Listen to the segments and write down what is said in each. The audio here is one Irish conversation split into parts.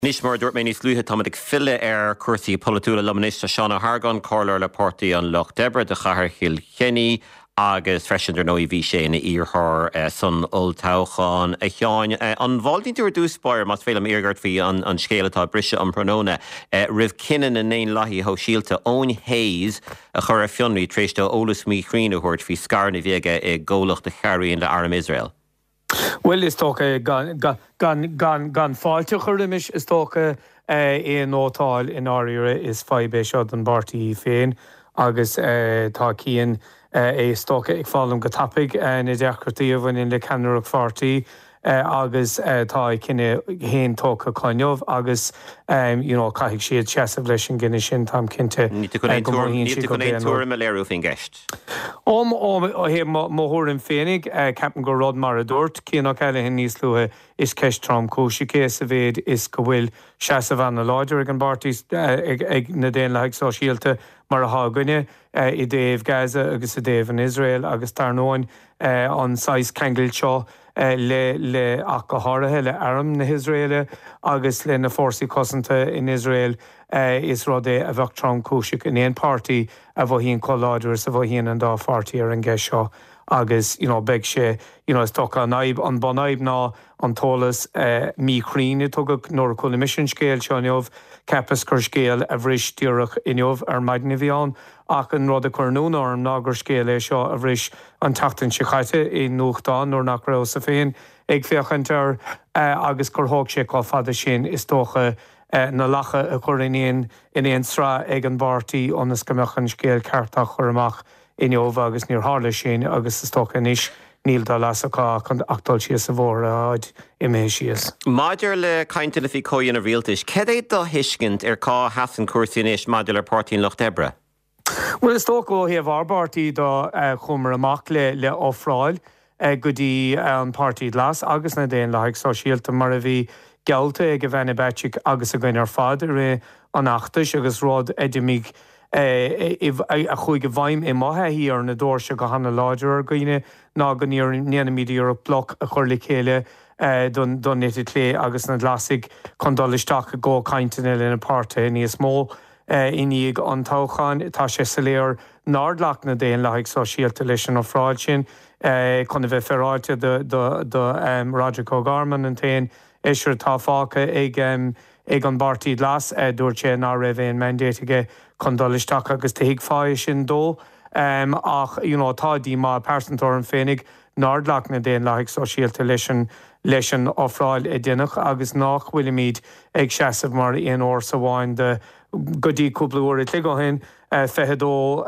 Nis mar dúirt mé níos luúthe tá ag fille cuasaí polúla leminista Seán Hargan choir le portaí an Loch Debre de chathair Kilkenny agus freisidir nó bhí sé na íorthir san Olltaucháin a teáin. An bháildín túair dúspáir mas féile íorgart fhí an scéalatá brise an pronóna rih cinan in éon laithí ho síalta ón Hayes a chur a fionraí tréiste ólas mí chríneúirt hí scarna bhéige i ggólacht de chearíonn le Aram Israel. Well, is tócha gan fáilte chuirimis is tócha éon ótáil in áire is faibe seo an bartaí féin agus tá cían is tócha ag fálam go tapig na deachtartaí in le ceanúach fartaí agus tá cinenne héon tócha cáineomh agus caiigh siad seaamh leis an gine sin tam cinnte túir me léirú fin gceist. hé móthúir an fénig ceapan go rud mar a dúirt, cíanach eile hin níos luúthe is ceist trom cóisiché sa bhéad is go bhfuil seaamh an na láidir ag an bartaí ag na déon leigh só síalta mar a háganne i déobh Gaza agus i déobh an Israel agus tarnóin an 6 cengil seo le ach go háirithe le Aram na Israele agus le na fórsaí cosanta in Israel is rud é a bheith trom cúisic in éon pártaí a bh híon choláidir sa bh híon an dá fártaí ar an gceist seo agus beag sé is tócha an bonaib ná an tólas mí chríne tugad nóair chula mission scéal seoineomh cepas chur scéal a bhris tíoreach inneomh ar maidna bhíán ach an rud a chunún orm nágur scéal é seo a bhris an tatan si chaite i nuachtáin nóair nach ra sa féin ag féchantar agus chur thóg sé cá fada sin is tócha na lacha a chur in éon srá ag an bartaí ónas go mbeadh an scéal ceartach chur amach inneomh agus níor hála sin agus is tócha níos níl dá lasachá chun achtáil sios sa bhór áid i mé sios. Maidir le cainte le bhí cóin a rialtais, cé é do hiiscint ar cá hasan cuasaínéis maidir le pártaín Loch Debre? Well, is tócha ó héamh arbártaí do chumar amach le ófráil go dtí an pártaí las agus na déon leigh só síalta mar a bhí gealta ag go bheithna beitiigh agus a gcuin ar fad ré an achtais agus rád edimig a chuig go bhaim i maithe hí ar na dóirse go hanna láidir ar gine ná go níor níanamídí ar bloc a chuir le chéile don nití lé agus na glasig chun dolisteach a ggó cainteine le na páirte níos mó iníag an Taucháin tá sé sa léir nárdlach na déon leigh só síalta leis an ófráil sin chun bheith ferráilte do Roger Cogarman an tain éisiir tá fácha ag an bartaí las dúirt sé ná raibh éon mandéige chun dolisteach agus taigh fáil sin dó ach tá dí má persantóir an fénig nárdlach na déon leigh só síalta leis an ófráil i dtéanach agus nach bhfuil míad ag seaamh mar aon óir sa bháin de go dtí cúpla uair i go hen fethedó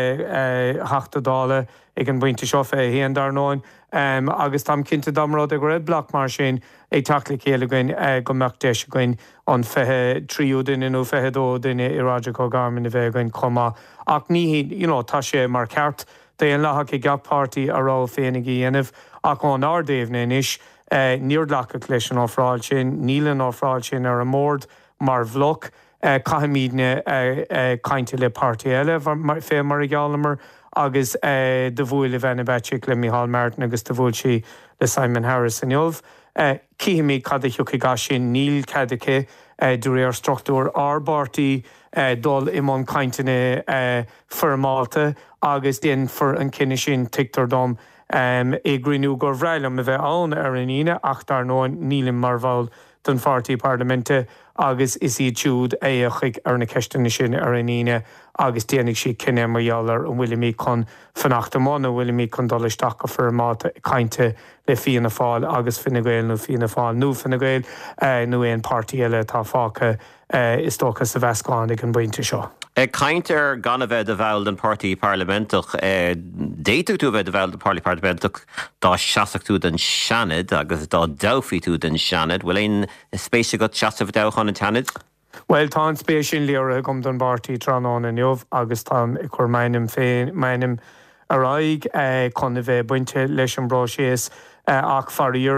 hachtadála ag an bhainte seo fé héan darnáin agus tam cinnte damrád a go raibh blach mar sin ag tacla chéile goin go meach deis goin an fethe tríú duine nó fethedó duine i Roger Cogarman a bheith goin comá ach ní tá sé mar ceart de an lethach i gapártaí ará féinnig í dhéanamh ach an ardéimhna inis níordlacha leis an ófráil sin nílan ófráil sin ar an mórd mar bhloch caiimídne cainte le pártaí eile fé mar i gálamar agus de bhfuil le bheithna beitiigh le Micheál Martin agus de bhfuil si le Simon Harris an jobh. Cíimií cad a thiúcha gá sin níl cadacha dúir ar struchtúr arbártaí dul imón cainteine formáta agus déon for an cinine sin tictar dom i grinú gur bhreilim a bheith ann ar an ine ach dar nóin nílim mar bháil don fartaí parlamente agus is iad siúd chuig ar na ceistena sin ar an ine agus déananig si cinenne marheallar an bhfuil mí chun fannachtamán a bhfuil mí chun dolisteach go formáta cainte le fianna fáil agus finnagéil nó fianna fáil nó finnagéil nó éon pártaí eile tá fácha is tócha sa bheascáin ag an buinte seo. Caintear gan a bheith a bhil an pártaí parlamentach déitú tú bheith a bhil an pártaí parlamentach dá seaach tú den seanad agus dá dafií tú den seanad, bhfuil éon spéise go seaamh dechan an teanad? Well, tá an spéis sin léire gom don bartaí tránán in jobh agus tá i chur mainim aráig chun a bheith buinte leis an brá séas ach farír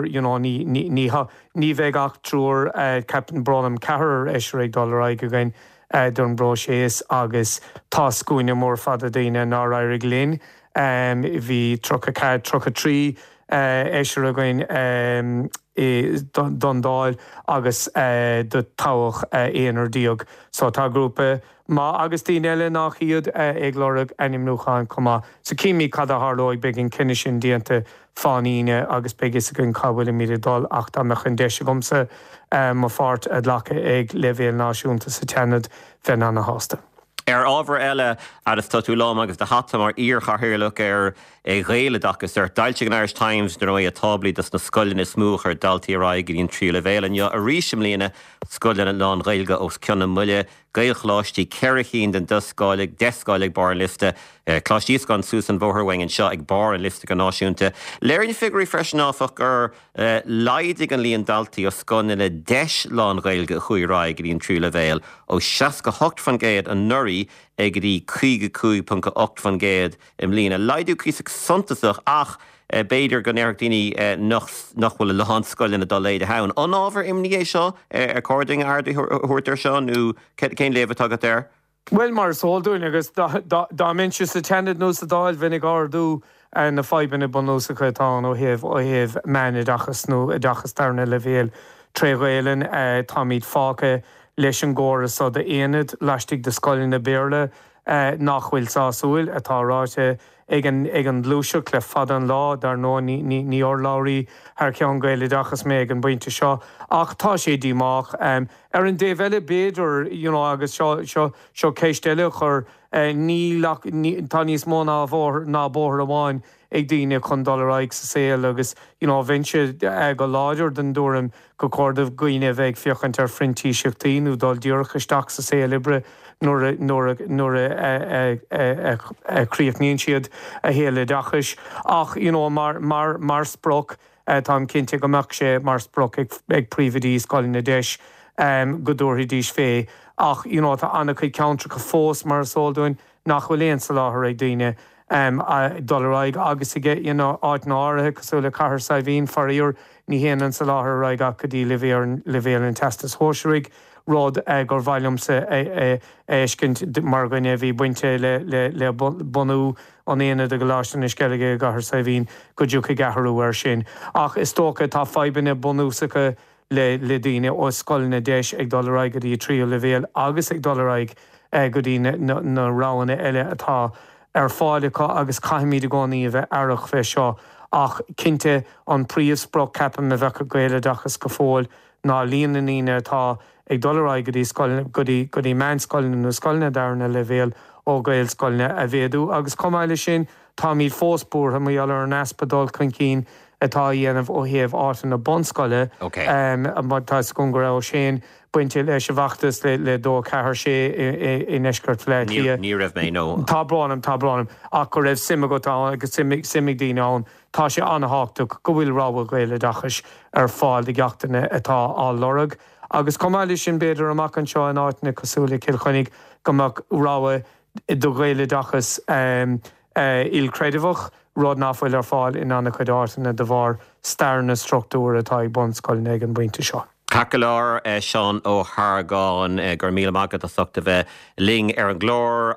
ní bheith ach trúr Captain Branham cethir éisiir ag dul go gain don brá séas agus tá scúine mór fada daine ná éirig linn bhí trocha trí éisiir a gain Dundáil agus do táach éonar díog. So tá grúpa má agus tí eile nach iad ag lorug anim nucháin comá. Sa címí cad a hálóig begin cinne sin díanta fáíine agus begis gon cabhfuil mí dul ach tá mechan deise gomsa má fát a lecha ag levéal náisiúnta sa teanad fan anna hásta. Ábhar eile agus tá tú lám agus de hatta mar íorchathirlach réile agus dailte an Irish Times do é a tablaí dus na scoilin is smúch daltaí raig íon trí le bhéile a ríisiim lína scoilin an lán réilge os ceanna muile gailchláistí ceiricín den doscáilig descáilig bar an liste chlástíos gan Susan Bóthar-Wing seo ag bar an liste gan náisiúnta. Léirn figurí freisin áfach gur leidig an líon daltaí ó scoilin le 10 lán réilge chuí raig íon trí le bhéil ó 68 fan géad an nuirí ag dí 52.8 fan géad im lína. Leidú císach sontasach ach beidir gan éireach daoine nachhfuil le hanscoilin a dá léide hain. An ábhar imní seo according ardí thuirtar seo nó cén léomh tagad there? Well mar sóúin agus dá minse sa tenad nó sa dáil vinnig ardú na feibanna bonúsa chutáin ó héh mena dachas nó a dachas darna le bhéal tréhhéilen tá míad fáca leis an ggóras so de éad leistigh de scoilin na béle nachhfuil sásúil atáráte ag an lúiseach le fad an lá dar nó ní orláirí ar ceann gaile dachas mé ag an buinte seo ach tá sé díach an déhheile béidir agus seo céisteile chur tá níos mó ná bóthir amháin ag daine chun $raig sa saoil agus vinse go láidir den dúram go cordamh gaoine bheith fiochan ar frintí seachtaíú dul dúrchasteach sa saoil libre nuair críomhníonn siad a héile dachas ach mar sproch tá cinnte gomeach sé mar sproch ag príomhdí scoilin na deis go dúirthaí díos fé ach tá anna chu counter go fós mar sóldúin nachhfuil éon sa láthair ag daine $raig agus ige áit náirithe cosúla cahar sa bhíon faríor ní héanaan sa láthair raig a go dtí le bhéal an testas hóisiúig rud gur bhailumsa éiscint mar gine bhí buinte le bunú an éana de goláistan is ceige gahar sa bhíon go dúcha gaharú ar sin. Ach is tócha tá feibanna bunúsacha le daine ó scoilna deis ag $raig go dtí tríú le bhéal agus ag $raig go dtí na ráhanna eile atá ar fáileá agus caiimíad gáí a bheith airach fé seo ach cinnte an príomhsproch ceapam a bheith gaile dachas go fóil ná líana íine atá ag $raig go dtí mean scoilna nó scoilna darna le bhéal ó gail scoilna a bhéadú agus comáile sin tá míad fóspúr ha maiall ar an aspadal chun cín atá dhéanamh ó héamh átain na bonscoile tá gon go raibh sin buinte leis bhachtas le dó cethir sé in eisceart le ní raibh mé nó Tá bránam ach go raibh simime go agus simig daine ann tá sé anthachta go bhfuil rábhfuil gaile dachas ar fáil de gceachtainna atá á lorug agus comáile sin beidir amach an seo an áitna cosúla cilchoinnig gomach ráha do gaile dachas ilcréidimhach rud náfuil ar fáil in anna chuid átainna de bhar starna struchtúr atá ag bonscoilna ag an buinte seo. Cacaláir Seán ó Hargáin gur míle magad a suchta bheith ling ar an glór